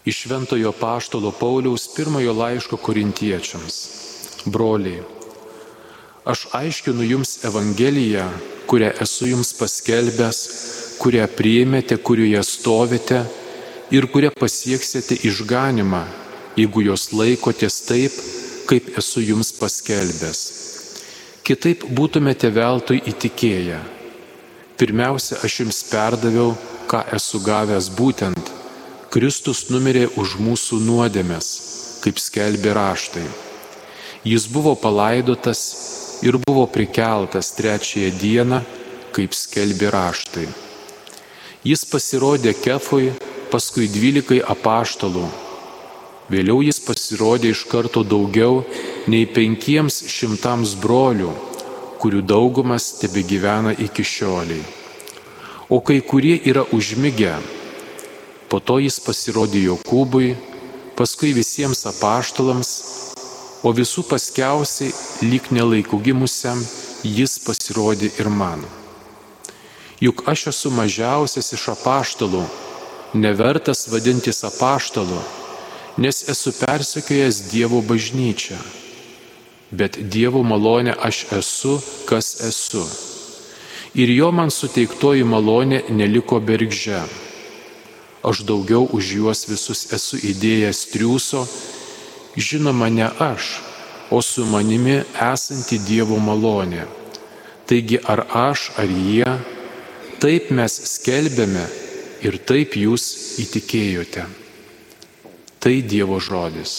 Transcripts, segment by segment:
Iš Šventojo Apaštalo Pauliaus pirmojo laiško Korintiečiams. Broliai, aš aiškinu jums Evangeliją, kurią esu jums paskelbęs, kurią priėmėte, kurioje stovite ir kurią pasieksite išganimą, jeigu jos laikotės taip, kaip esu jums paskelbęs. Kitaip būtumėte veltui įtikėję. Pirmiausia, aš jums perdaviau, ką esu gavęs būtent. Kristus numirė už mūsų nuodėmes, kaip skelbė raštai. Jis buvo palaidotas ir buvo prikeltas trečiąją dieną, kaip skelbė raštai. Jis pasirodė Kefui, paskui 12 apaštalų. Vėliau jis pasirodė iš karto daugiau nei 500 brolių, kurių daugumas tebegyvena iki šioliai. O kai kurie yra užmigę. Po to jis pasirodė Jokūbui, paskui visiems apaštalams, o visų paskiausiai, lyg nelaikų gimusiam, jis pasirodė ir man. Juk aš esu mažiausias iš apaštalų, nevertas vadintis apaštalu, nes esu persekiojęs Dievo bažnyčią. Bet Dievo malonė aš esu, kas esu. Ir jo man suteiktoji malonė neliko bergždžia. Aš daugiau už juos visus esu įdėjęs triūso, žinoma ne aš, o su manimi esanti Dievo malonė. Taigi ar aš, ar jie, taip mes skelbėme ir taip jūs įtikėjote. Tai Dievo žodis.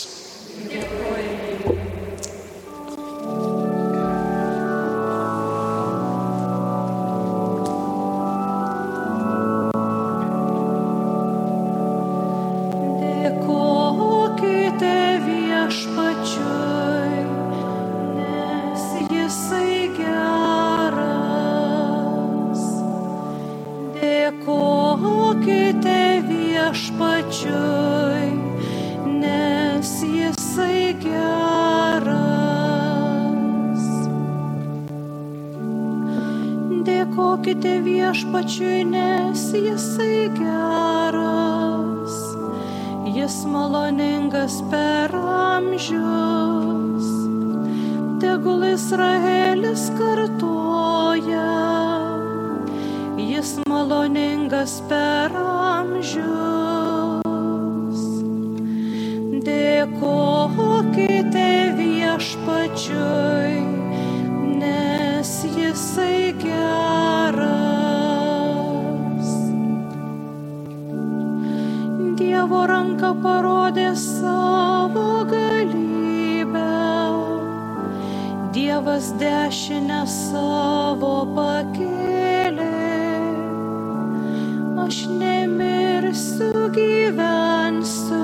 Dėkokite Viešpačiui, nes Jisai geras, Jis maloningas per amžius. Tegul Izraelis kartoja, Jis maloningas per amžius. Dėkokite Viešpačiui, nes Jisai geras. Dievo ranka parodė savo galybę, Dievas dešinę savo pakėlė. Aš nemirsiu, gyvensiu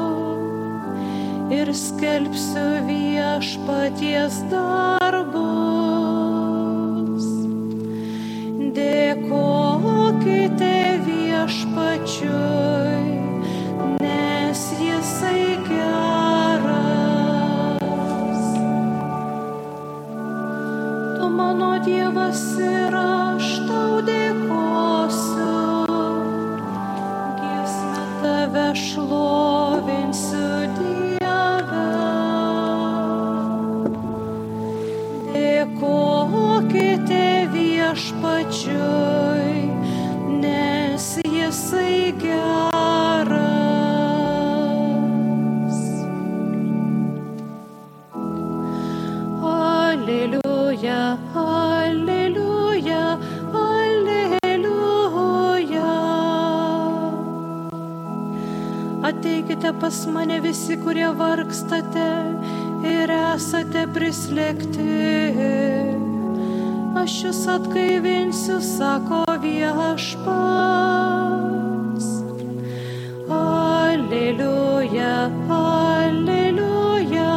ir skelbsiu Viešpaties darbus. Dėkokite Viešpačiui, nes Jisai geras. Tu mano Dievas ir aš tau dėkosiu, giesme tave šlovinsiu, Dieve. Dėkokite Viešpačiui, nes Jisai geras. Aleliuja, aleliuja, aleliuja. Ateikite pas mane visi, kurie vargstate ir esate prislėgti. Aš jūs atgaivinsiu, sako Viešpats. Aleliuja, aleliuja,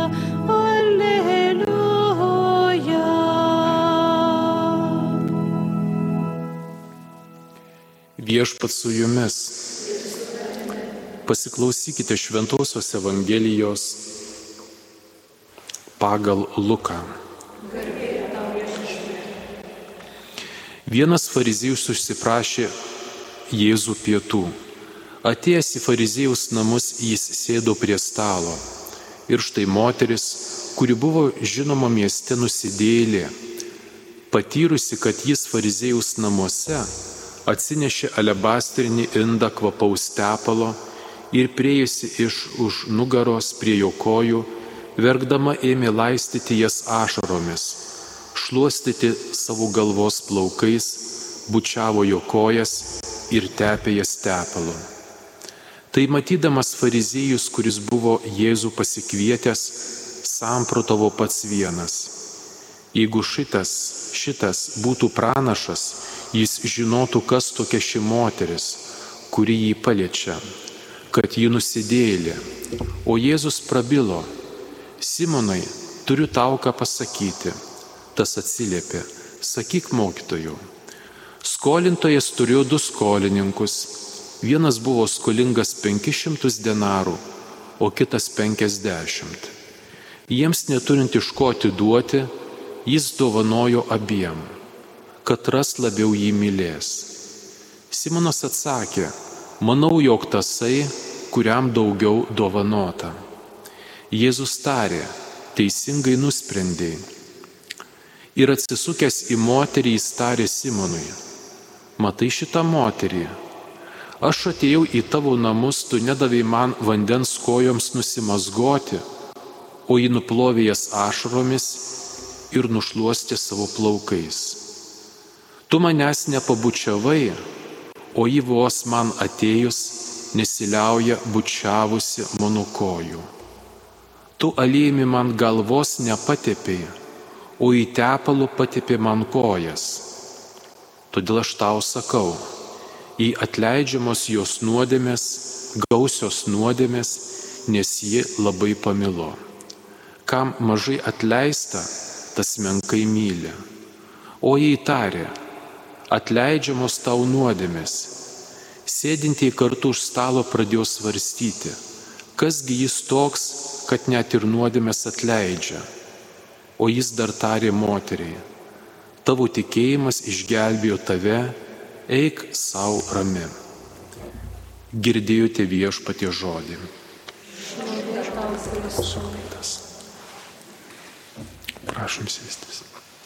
aleliuja. Viešpats su jumis. Pasiklausykite Šventosios Evangelijos pagal Luką. Vienas fariziejus užsiprašė Jėzų pietų. Atėjęs į fariziejaus namus, jis sėdo prie stalo. Ir štai moteris, kuri buvo žinoma mieste nusidėjėlė, patyrusi, kad jis fariziejaus namuose, atsinešė alebastrinį indą kvapaus tepalo ir priėjusi iš už nugaros prie jo kojų, verkdama ėmė laistyti jas ašaromis, šluostyti savo galvos plaukais, bučiavo jo kojas ir tepė jas tepalu. Tai matydamas fariziejus, kuris buvo Jėzų pasikvietęs, samprotavo pats vienas. Jeigu šitas būtų pranašas, jis žinotų, kas tokia ši moteris, kuri jį paliečia, kad ji nusidėjėlė. O Jėzus prabilo: Simonai, turiu tau ką pasakyti. Tas atsiliepė: Sakyk, mokytojau. Skolintojas turėjo 2 skolininkus. Vienas buvo skolingas 500 denarų, o kitas 50. Jiems neturint iš ko atiduoti, jis dovanojo abiem, kad ras labiau jį mylės. Simonas atsakė: Manau, jog tasai, kuriam daugiau dovanota. Jėzus tarė: Teisingai nusprendei. Ir atsisukęs į moterį, jis tarė Simonui: Matai šitą moterį? Aš atėjau į tavo namus, tu nedavei man vandens kojoms nusimazgoti, o ji nuplovė jas ašaromis ir nušluostė savo plaukais. Tu manęs nepabučiavai, o ji vos man atėjus nesiliauja bučiavusi mano kojų. Tu aliejumi man galvos nepatepei, o į tepalų patepė man kojas. Todėl aš tau sakau, jei atleidžiamos jos nuodėmės, gausios nuodėmės, nes ji labai pamilo. Kam mažai atleista, tas menkai myli. O jei tarė: Atleidžiamos tau nuodėmės, sėdintieji kartu už stalo pradėjo svarstyti, kasgi jis toks, kad net ir nuodėmės atleidžia. O jis dar tarė moteriai: Tavo tikėjimas išgelbėjo tave, eik sau rami. Girdėjote Viešpaties žodį. Prašom sėstis.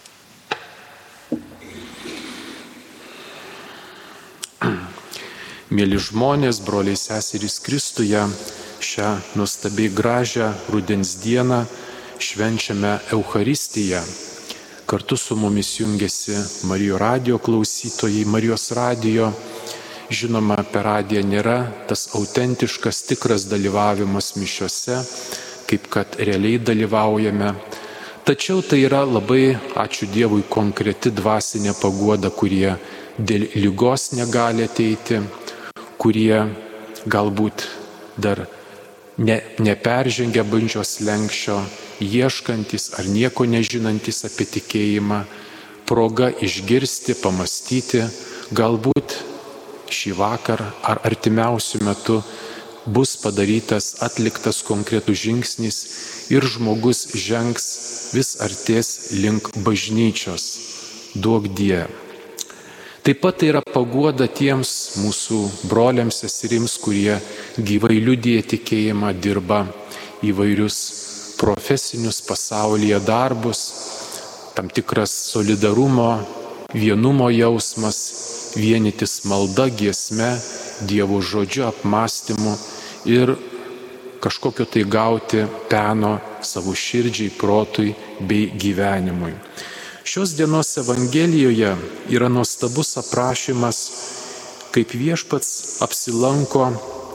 Mėly žmonės, broliai seserys Kristuje, šią nuostabiai gražią rudens dieną švenčiame Eucharistiją. Kartu su mumis jungiasi Marijos radijo klausytojai, Marijos radijo. Žinoma, per radiją nėra tas autentiškas, tikras dalyvavimas mišiose, kaip kad realiai dalyvaujame. Tačiau tai yra labai, ačiū Dievui, konkreti dvasinė paguoda, kurie dėl ligos negali ateiti, kurie galbūt dar neperžengia bažnyčios slenksčio, ieškantis ar nieko nežinantis apie tikėjimą, proga išgirsti, pamastyti, galbūt šį vakarą ar artimiausiu metu bus padarytas, atliktas konkretus žingsnis ir žmogus žengs vis artės link bažnyčios. Duok Dieve. Taip pat tai yra paguoda tiems mūsų broliams, seserims, kurie gyvai liudija tikėjimą, dirba įvairius profesinius pasaulyje darbus, tam tikras solidarumo, vienumo jausmas, vienytis malda, giesme, Dievo žodžiu, apmąstymu ir kažkokio tai gauti peno savo širdžiai, protui bei gyvenimui. Šios dienos Evangelijoje yra nuostabus aprašymas, kaip Viešpats apsilanko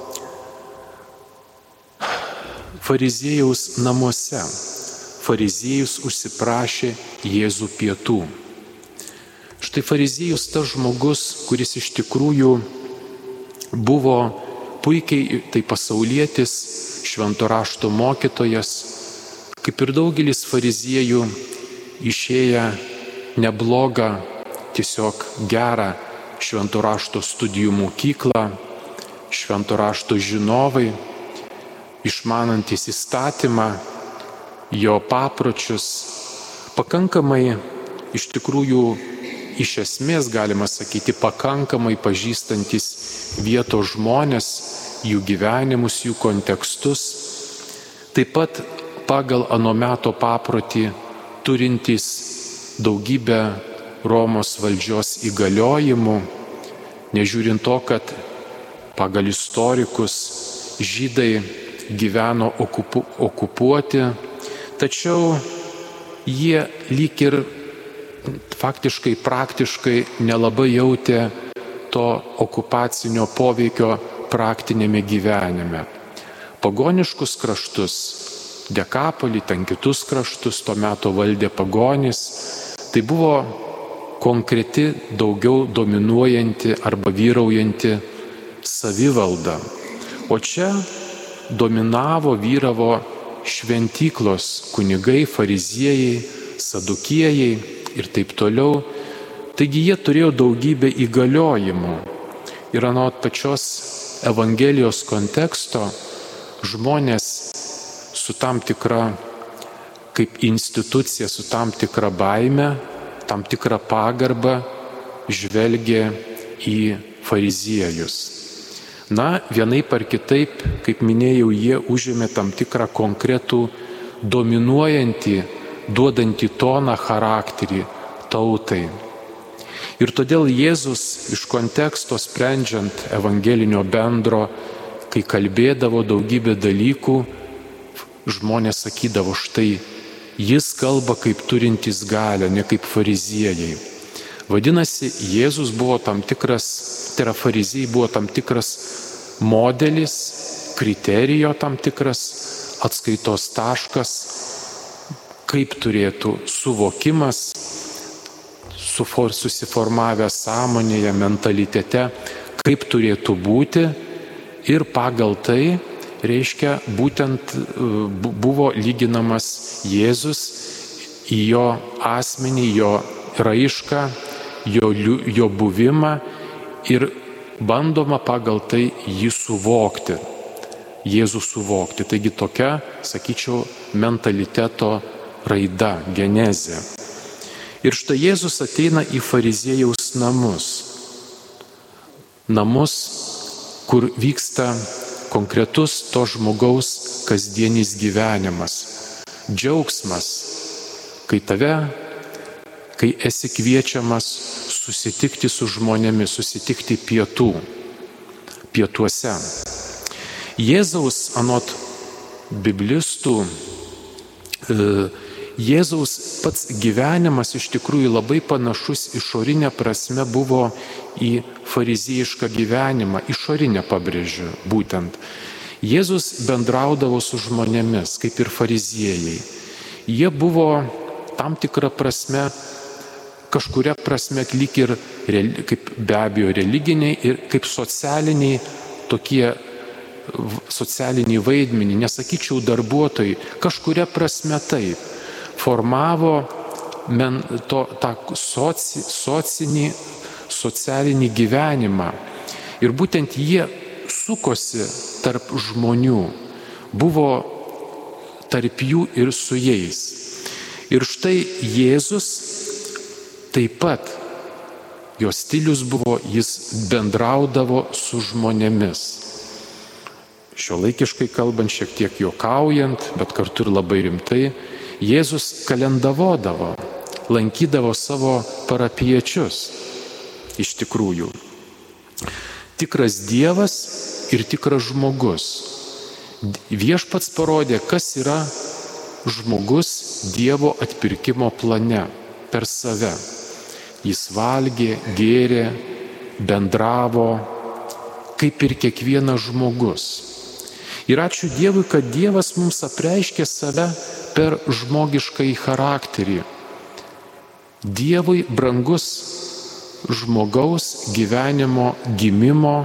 fariziejaus namuose. Fariziejus užsiprašė Jėzų pietų. Štai fariziejus tas žmogus, kuris iš tikrųjų buvo puikiai tai pasaulietis, švento rašto mokytojas, kaip ir daugelis fariziejų, išėję neblogą, tiesiog gerą švento rašto studijų mokyklą, švento rašto žinovai, išmanantis įstatymą, jo papročius, pakankamai iš tikrųjų, iš esmės galima sakyti, pakankamai pažįstantis vietos žmonės, jų gyvenimus, jų kontekstus, taip pat pagal ano meto paprotį turintys daugybę Romos valdžios įgaliojimų, nežiūrint to, kad pagal istorikus žydai gyveno okupuoti, tačiau jie lyg ir faktiškai, praktiškai nelabai jautė to okupacinio poveikio praktinėme gyvenime. Pagoniškus kraštus, Dekapolį, ten kitus kraštus, to meto valdė pagonys, tai buvo konkreti, daugiau dominuojanti arba vyraujanti savivalda. O čia dominavo, vyravo šventyklos kunigai, fariziejai, sadukiejai ir taip toliau. Taigi jie turėjo daugybę įgaliojimų. Ir anot pačios Evangelijos konteksto žmonės su tam tikra, kaip institucija, su tam tikra baime, tam tikra pagarba žvelgė į fariziejus. Na, vienaip ar kitaip, kaip minėjau, jie užėmė tam tikrą konkretų, dominuojantį, duodantį toną charakterį tautai. Ir todėl Jėzus iš konteksto sprendžiant evangelinio bendro, kai kalbėdavo daugybę dalykų, žmonės sakydavo, štai jis kalba kaip turintis galią, ne kaip fariziejai. Vadinasi, Jėzus buvo tam tikras, tai yra fariziejai buvo tam tikras modelis, kriterijo tam tikras atskaitos taškas, kaip turėtų suvokimas, susiformavęs sąmonėje, mentalitete, kaip turėtų būti ir pagal tai, reiškia, būtent buvo lyginamas Jėzus į jo asmenį, jo raišką, jo buvimą ir bandoma pagal tai jį suvokti, Jėzų suvokti. Taigi tokia, sakyčiau, mentaliteto raida, genezė. Ir štai Jėzus ateina į fariziejaus namus. Namus, kur vyksta konkretus to žmogaus kasdienis gyvenimas. Džiaugsmas, kai esi kviečiamas susitikti su žmonėmis, susitikti pietuose. Jėzaus, anot biblistų, Jėzaus pats gyvenimas iš tikrųjų labai panašus išorinė prasme buvo į fariziejišką gyvenimą, išorinę pabrėžiu būtent. Jėzus bendraudavo su žmonėmis, kaip ir fariziejai. Jie buvo tam tikrą prasme, kažkuria prasme lyg ir, kaip be abejo, religiniai ir kaip socialiniai tokie socialiniai vaidmenį, nesakyčiau darbuotojai, kažkuria prasme taip, formavo tą socialinį gyvenimą. Ir būtent jie sukosi tarp žmonių, buvo tarp jų ir su jais. Ir štai Jėzus taip pat, jo stilius buvo, jis bendraudavo su žmonėmis. Šiuolaikiškai kalbant, šiek tiek juokaujant, bet kartu ir labai rimtai, Jėzus kalendavodavo, lankydavo savo parapiečius. Iš tikrųjų, tikras Dievas ir tikras žmogus. Viešpats parodė, kas yra žmogus Dievo atpirkimo plane per save. Jis valgė, gėrė, bendravo, kaip ir kiekvienas žmogus. Ir ačiū Dievui, kad Dievas mums apreiškė save per žmogiškąjį charakterį. Dievui brangus žmogaus gyvenimo, gimimo,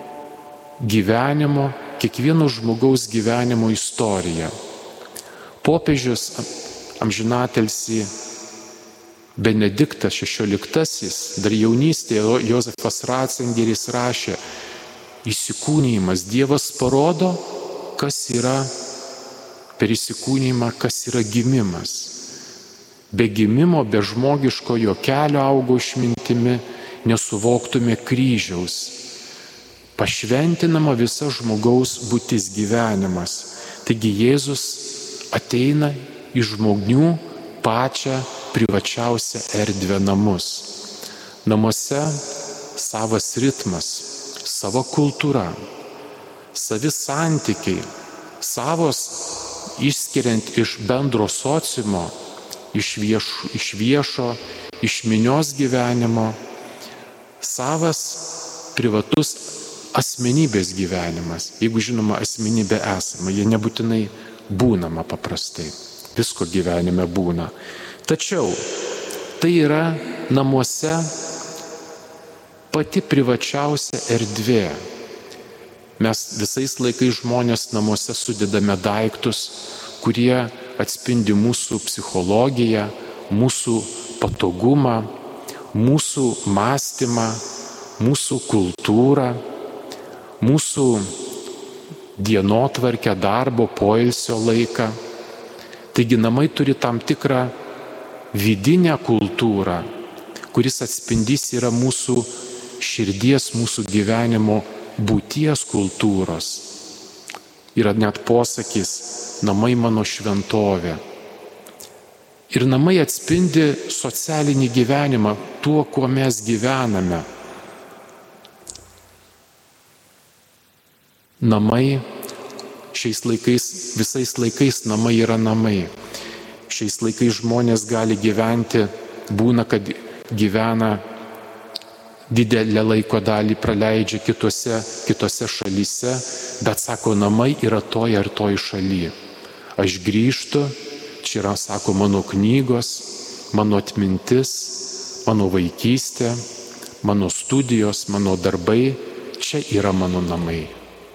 kiekvieno žmogaus gyvenimo istorija. Popiežius amžinatilsį Benediktas XVI, dar jaunystėje Jozefas Ratzingeris rašė, įsikūnijimas, Dievas parodo, kas yra per įsikūnijimą, kas yra gimimas. Be gimimo, be žmogiškojo kelio augo išmintimi, nesuvoktume kryžiaus. pašventinama visa žmogaus būtis gyvenimas. Taigi Jėzus ateina į žmonių pačią privačiausią erdvę namus. Namuose savas ritmas, savo kultūra, savi santykiai, savos išskiriant iš bendro sociumo, iš viešo, iš minios gyvenimo, savas privatus asmenybės gyvenimas. Jeigu žinoma asmenybė esama, jie nebūtinai būnama paprastai. Visko gyvenime būna. Tačiau tai yra namuose pati privačiausia erdvė. Mes visais laikais žmonės namuose sudedame daiktus, kurie atspindi mūsų psichologiją, mūsų patogumą, mūsų mąstymą, mūsų kultūrą, mūsų dienotvarkę, darbo, poilsio laiką. Taigi namai turi tam tikrą vidinę kultūrą, kuris atspindys yra mūsų širdies, mūsų gyvenimo būties kultūros. Yra net posakis, namai mano šventovė. Ir namai atspindi socialinį gyvenimą, tuo, kuo mes gyvename. Namai šiais laikais, visais laikais namai yra namai. Šiais laikais žmonės gali gyventi, būna, kad gyvena didelę laiko dalį praleidžia kitose šalyse, bet sako, namai yra toje ar toje šalyje. Aš grįžtu, čia yra, sako, mano knygos, mano atmintis, mano vaikystė, mano studijos, mano darbai, čia yra mano namai.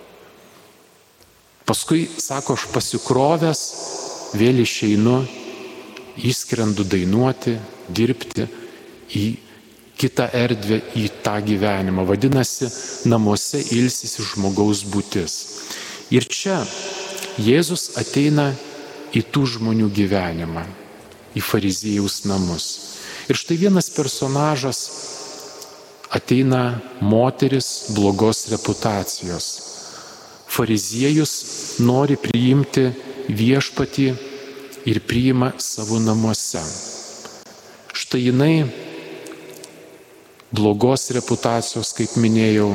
Paskui, sako, aš pasikrovęs, vėl išeinu, išskrendu dainuoti, dirbti į kitą erdvę, į tą gyvenimą. Vadinasi, namuose ilsisi žmogaus būtis. Ir čia Jėzus ateina į tų žmonių gyvenimą, į fariziejaus namus. Ir štai vienas personažas ateina, moteris blogos reputacijos. Fariziejus nori priimti viešpatį ir priima savo namuose. Štai jinai blogos reputacijos, kaip minėjau,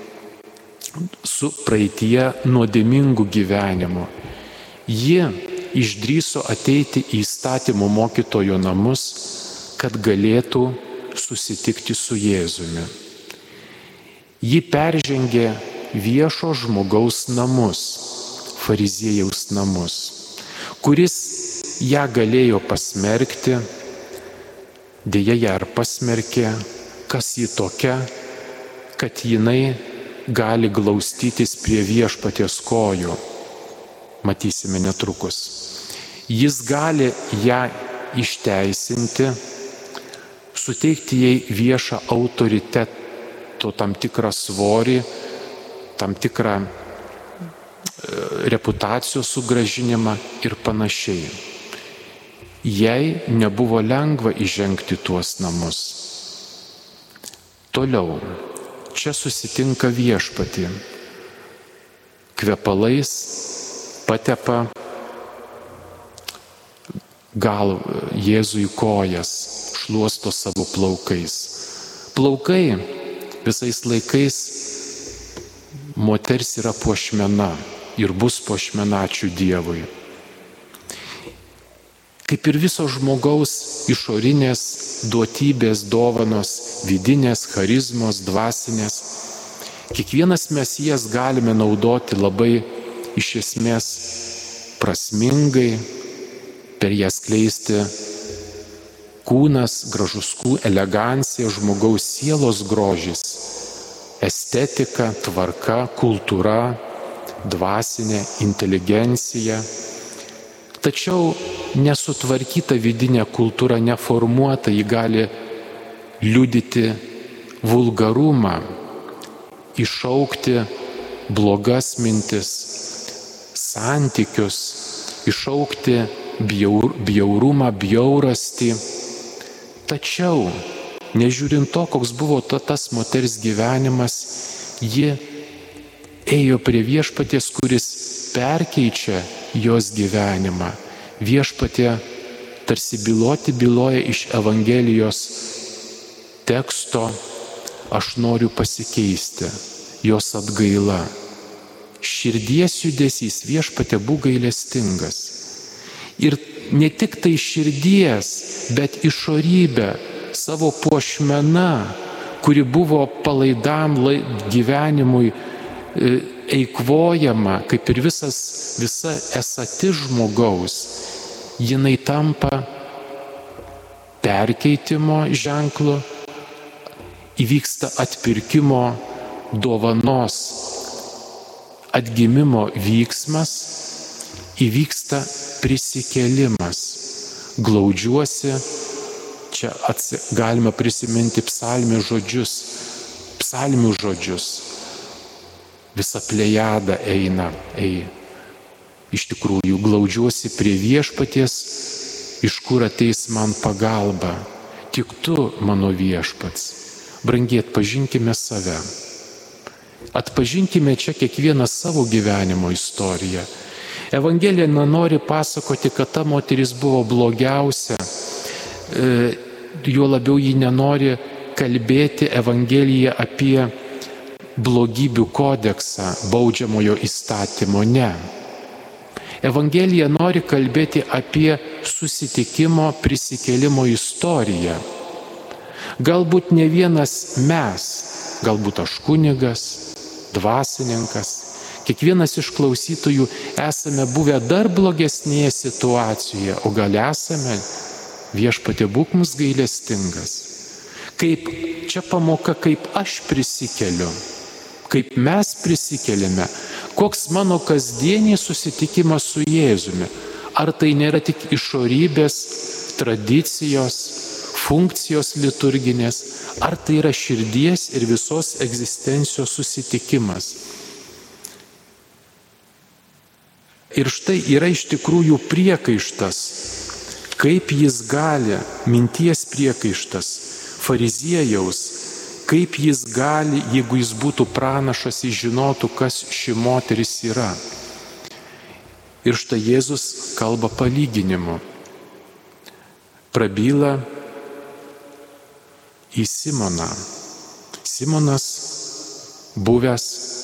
su praeitie nuodėmingu gyvenimu. Ji išdrįso ateiti į įstatymo mokytojo namus, kad galėtų susitikti su Jėzumi. Ji peržengė viešo žmogaus namus, fariziejaus namus, kuris ją galėjo pasmerkti, dėja ją ir pasmerkė, kas ji tokia, kad jinai gali glaustytis prie viešpaties kojų. Matysime netrukus. Jis gali ją išteisinti, suteikti jai viešą autoriteto tam tikrą svorį, tam tikrą reputacijos sugrąžinimą ir panašiai. Jai nebuvo lengva įžengti tuos namus. Toliau, čia susitinka viešpatį. Kvepalais patepa Jėzui kojas, šluosto savo plaukais. Plaukai visais laikais moters yra puošmena ir bus puošmena, ačiū Dievui. Kaip ir viso žmogaus išorinės duotybės, dovanos, vidinės, charizmos, dvasinės, kiekvienas mes jas galime naudoti labai iš esmės prasmingai, per jas skleisti kūnas, gražus elegancija, žmogaus sielos grožis, estetika, tvarka, kultūra, dvasinė inteligencija. Tačiau nesutvarkyta vidinė kultūra, neformuota, ji gali liudyti vulgarumą, iššaukti blogas mintis, santykius, iššaukti bjaurumą, bjaurastį. Tačiau, nežiūrint to, koks buvo tas moters gyvenimas, ji ėjo prie viešpaties, kuris perkeičia jos gyvenimą. Viešpatie tarsi byloja iš Evangelijos teksto, aš noriu pasikeisti, jos atgaila. Širdies judesys, viešpatie būk gailestingas. Ir ne tik tai širdies, bet išorybė, savo puošmena, kuri buvo palaidam gyvenimui eikvojama, kaip ir visa esati žmogaus, jinai tampa perkeitimo ženklu, įvyksta atpirkimo dovanos, atgimimo vyksmas, įvyksta prisikėlimas. Glaudžiuosi, čia galima prisiminti psalmių žodžius. Visa plejada eina. Iš tikrųjų, glaudžiuosi prie viešpaties, iš kur ateis man pagalba. Tik tu, mano viešpats. Brangiai, atpažinkime save. Atpažinkime čia kiekvieną savo gyvenimo istoriją. Evangelija nenori pasakoti, kad ta moteris buvo blogiausia. Juo labiau ji nenori kalbėti Evangeliją apie blogybių kodeksą, baudžiamojo įstatymo. Ne. Evangelija nori kalbėti apie susitikimo, prisikėlimo istoriją. Galbūt ne vienas mes, galbūt aš kunigas, dvasininkas, kiekvienas iš klausytojų esame buvę dar blogesnėje situacijoje, o gal esame, viešpatie būk mums gailestingas. Kaip čia pamoka, kaip aš prisikeliu, kaip mes prisikeliame, koks mano kasdienį susitikimas su Jėzumi. Ar tai nėra tik išorybės, tradicijos, funkcijos liturginės, ar tai yra širdies ir visos egzistencijos susitikimas. Ir štai yra iš tikrųjų priekaištas, kaip jis gali, minties priekaištas, fariziejaus, kaip jis gali, jeigu jis būtų pranašas, jis žinotų, kas ši moteris yra. Ir štai Jėzus kalba palyginimu. Prabyla į Simoną. Simonas buvęs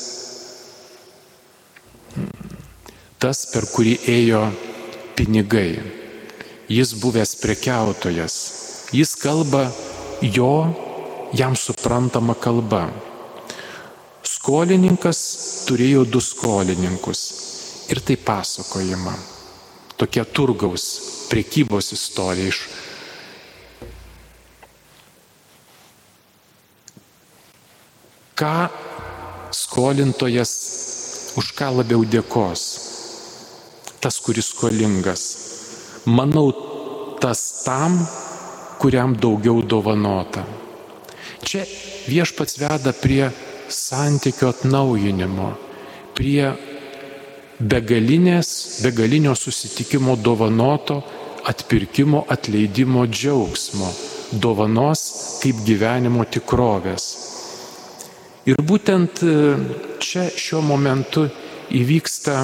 tas, per kurį ėjo pinigai. Jis buvęs prekiautojas. Jis kalba jam suprantama kalba. Skolininkas turėjo 2 skolininkus. Ir tai pasakojama. Tokia turgaus prekybos istorija iš. Ką skolintojas už ką labiau dėkos? Tas, kuris skolingas. Manau, tas tam, kuriam daugiau dovanota. Čia viešpats veda prie santykio atnaujinimo, prie begalinio susitikimo dovanoto, atpirkimo, atleidimo džiaugsmo, dovanos kaip gyvenimo tikrovės. Ir būtent čia šiuo momentu įvyksta,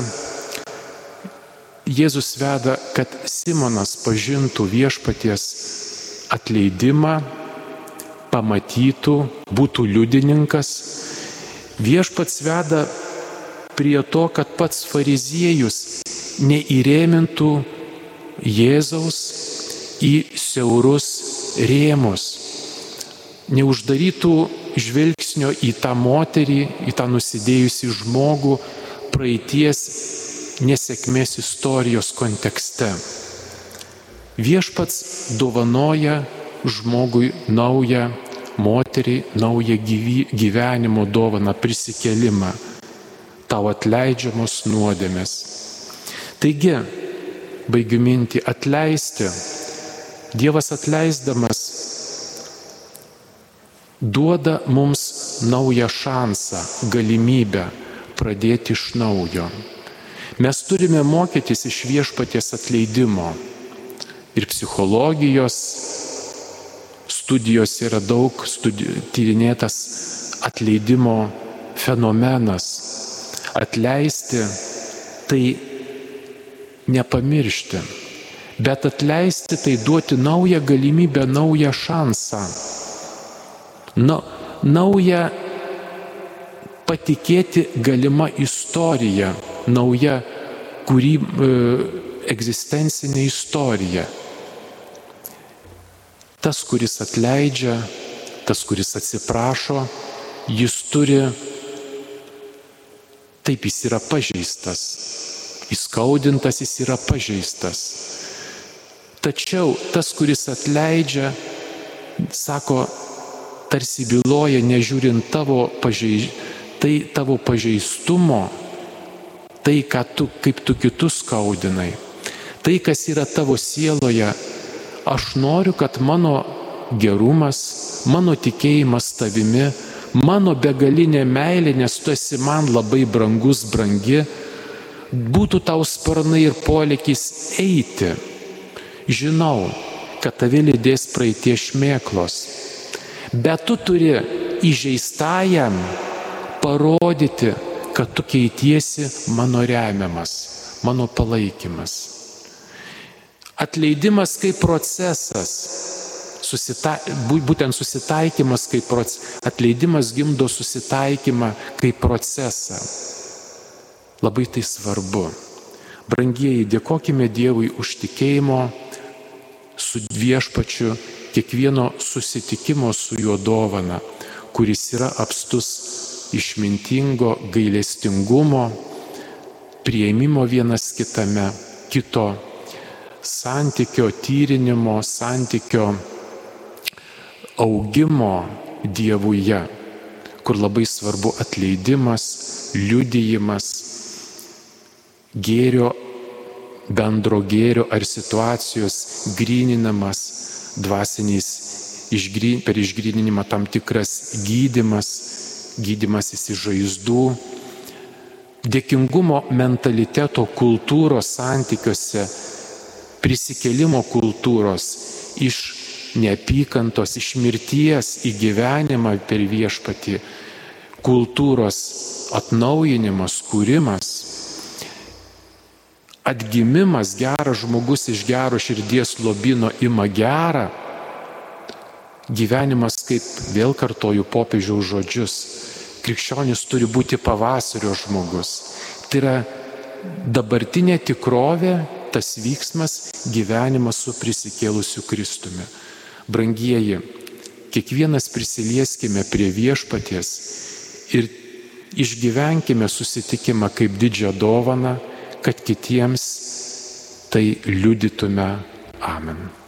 Jėzus veda, kad Simonas pažintų viešpaties atleidimą, pamatytų, būtų liudininkas. Viešpats veda prie to, kad pats fariziejus neįrėmintų Jėzaus į siaurus rėmus, neuždarytų žvilgsnio į tą moterį, į tą nusidėjusį žmogų praeities nesėkmės istorijos kontekste. Viešpats dovanoja žmogui naują, moteriai naują gyvenimo dovaną, prisikėlimą, tau atleidžiamos nuodėmės. Taigi, baigiu mintį, atleisti. Dievas atleisdamas duoda mums naują šansą, galimybę pradėti iš naujo. Mes turime mokytis iš viešpaties atleidimo. Ir psichologijos studijos yra daug tyrinėtas atleidimo fenomenas, Atleisti tai nepamiršti, bet atleisti tai duoti naują galimybę, naują šansą, naują patikėti galima istorija, nauja egzistencinė istorija. Tas, kuris atleidžia, tas, kuris atsiprašo, jis yra pažeistas, įskaudintas, jis yra pažeistas. Tačiau tas, kuris atleidžia, sako, tarsi byloja, nežiūrint tavo pažeistumo, tai, kaip tu kitus skaudinai, tai, kas yra tavo sieloje. Aš noriu, kad mano gerumas, mano tikėjimas tavimi, mano begalinė meilė, nes tu esi man labai brangus, brangi, būtų tau sparnai ir polėkis eiti. Žinau, kad tave lydės praeities šmėklos, bet tu turi įžeistajam parodyti, kad tu keitiesi mano remiamas, mano palaikymas. Atleidimas kaip procesas, būtent susitaikymas kaip procesas. Atleidimas gimdo susitaikymą kaip procesą. Labai tai svarbu. Brangieji, dėkokime Dievui už tikėjimo su Viešpačiu, kiekvieno susitikimo su juo dovana, kuris yra apstus išmintingo gailestingumo, priėmimo vienas kito, santykio tyrinimo, santykio augimo Dievuje, kur labai svarbu atleidimas, liudijimas, gėrio, bendro gėrio ar situacijos gryninamas, per išgryninimą tam tikras gydymas žaizdų, dėkingumo mentaliteto kultūros santykiuose, prisikėlimo kultūros iš neapykantos, iš mirties į gyvenimą per Viešpatį, kultūros atnaujinimas, kūrimas, atgimimas, geras žmogus iš gero širdies lobyno ima gerą, gyvenimas, kaip vėl kartoju popiežiaus žodžius, krikščionis turi būti pavasario žmogus. Tai yra dabartinė tikrovė, tas vyksmas, gyvenimas su prisikėlusiu Kristumi. Brangieji, kiekvienas prisilieskime prie Viešpaties ir išgyvenkime susitikimą kaip didžią dovaną, kad kitiems tai liudytume. Amen.